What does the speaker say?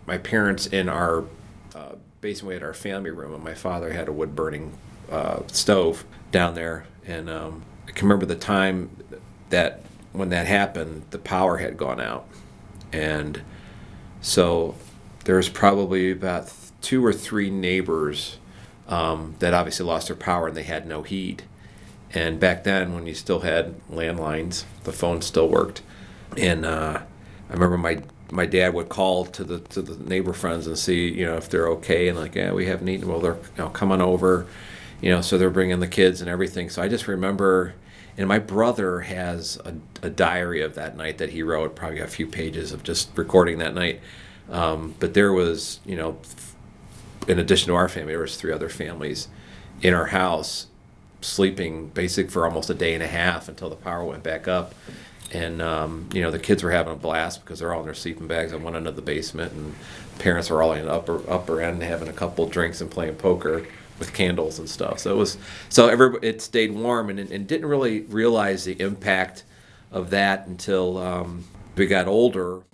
my parents in our basement, we had our family room, and my father had a wood burning stove down there. And I can remember the time that when that happened, the power had gone out. And so there was probably about two or three neighbors that obviously lost their power and they had no heat. And back then, when you still had landlines, the phone still worked. And I remember my dad would call to the neighbor friends and see, if they're okay, and like, yeah, we haven't eaten. Well, they're coming over, so they're bringing the kids and everything. So I just remember, and my brother has a diary of that night that he wrote, probably a few pages of just recording that night. But there was, in addition to our family, there was three other families in our house sleeping basic for almost a day and a half until the power went back up. And the kids were having a blast because they're all in their sleeping bags on one end of the basement, and parents were all in the upper end having a couple drinks and playing poker with candles and stuff. So everybody, it stayed warm, and didn't really realize the impact of that until we got older.